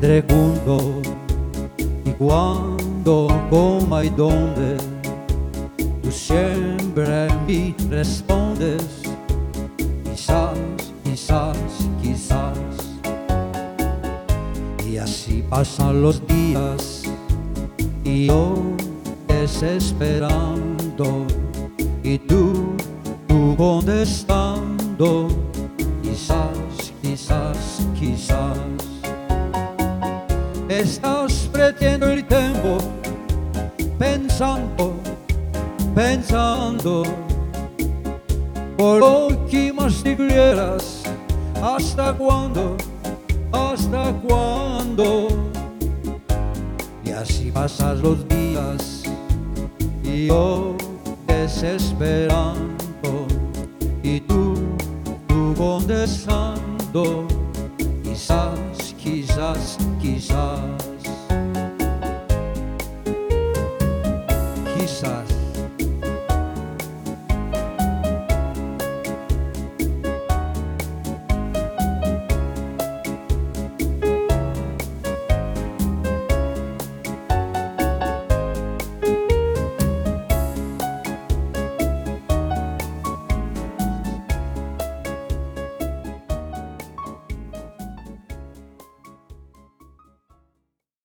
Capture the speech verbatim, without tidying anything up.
vendré junto y cuando, cómo y dónde, tú siempre a mí respondes. Quizás, quizás, quizás. Y así pasan los días y yo desesperando y tú, tú contestando. Quizás, quizás, quizás. Estás perdiendo el tiempo pensando, pensando por lo que más te quieras. ¿Hasta cuándo? ¿Hasta cuándo? Y así pasan los días y yo desesperando y tú, tú contestando. Quizás, quizás, quizás.